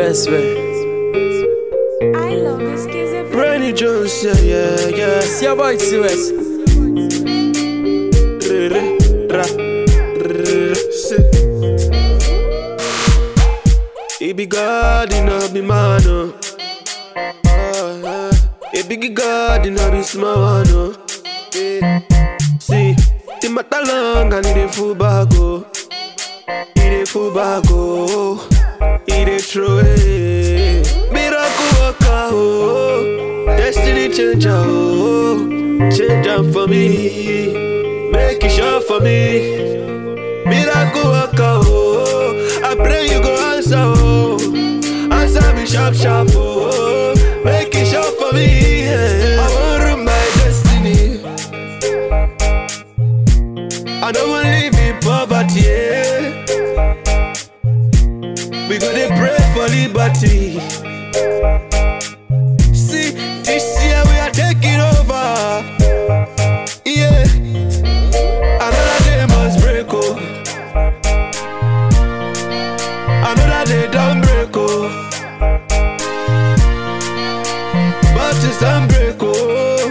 Respect. I love this kids. Brandy Jones, yeah. It's your boy T-West. It be God, it not be man, oh. It be God, it not be small, no. See, the matter long and it full bag, oh. It full bag, oh. It true, eh. Miracle worker, oh. Destiny changer, oh. Change up for me. Make it sure for me. Miracle worker, oh. I pray you go answer, oh. Answer me sharp, oh. Make it sure for me, yeah. I want to my destiny. I don't want to live in poverty, yeah. We gonna pray for liberty. See, this year we are taking over, yeah. Another day must break, oh. Another day don't break, oh. But it's unbreak, oh.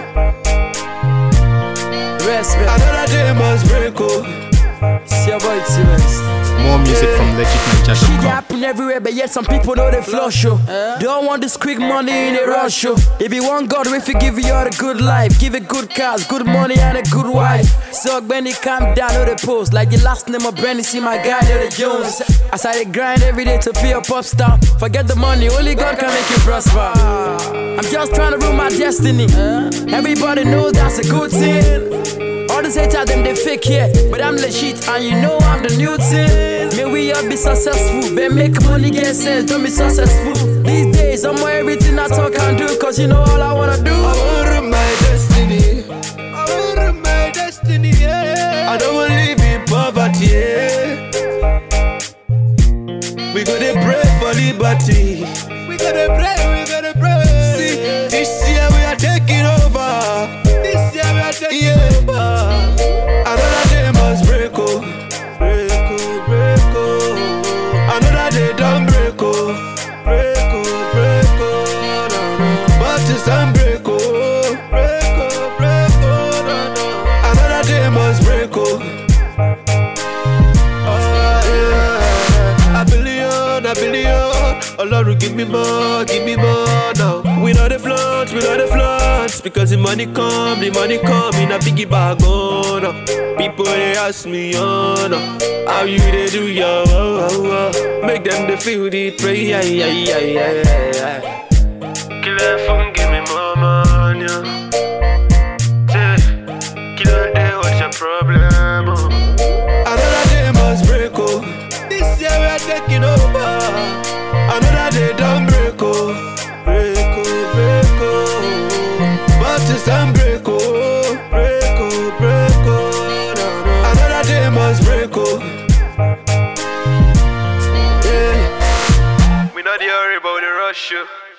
Respect. Another day must break, oh. It's your boy T-West. More music from Shit legitninja.com. happen everywhere, but yet some people know they flush, yo. Don't want this quick money in a rush, yo. If you want God, if you give you all a good life, give it good cars, good money, and a good wife. So Benny, calm down, know the post. Like the last name of Benny, see my guy, know the Jones. As I grind every day to be a pop star. Forget the money, only God can make you prosper. I'm just trying to rule my destiny. Everybody knows that's a good thing. All the haters, them they fake, yeah. But I'm legit, and you know I'm the new thing. May we all be successful, but make money, get sense, don't be successful. These days, I'm more everything I talk and do, cause you know all I wanna do. I want my destiny. I want my destiny, yeah. I don't wanna live in poverty, yeah. We gotta pray for liberty. We gotta pray. See, this year we are taking over. This year we are taking over. Another day must break, oh. Break, oh. Another day don't break, oh. Break, oh, no. But it's unbreak, oh. Break, oh, no. Another day must break, oh. Yeah. A billion. Oh Lord, give me more now. We know the floods, because the money come in a biggie bag, oh no. People they ask me, oh no, how you they do, yo, make them they feel the pray, yeah. Kill that phone, give me more money, kill that day, what's your problem, oh? Another day must break, oh. This year we are taking over. Another day don't break, oh. Break, oh. But it's unbreak, oh. Break, oh, no. Another day must break, oh. Yeah. We not worry about the rush, oh.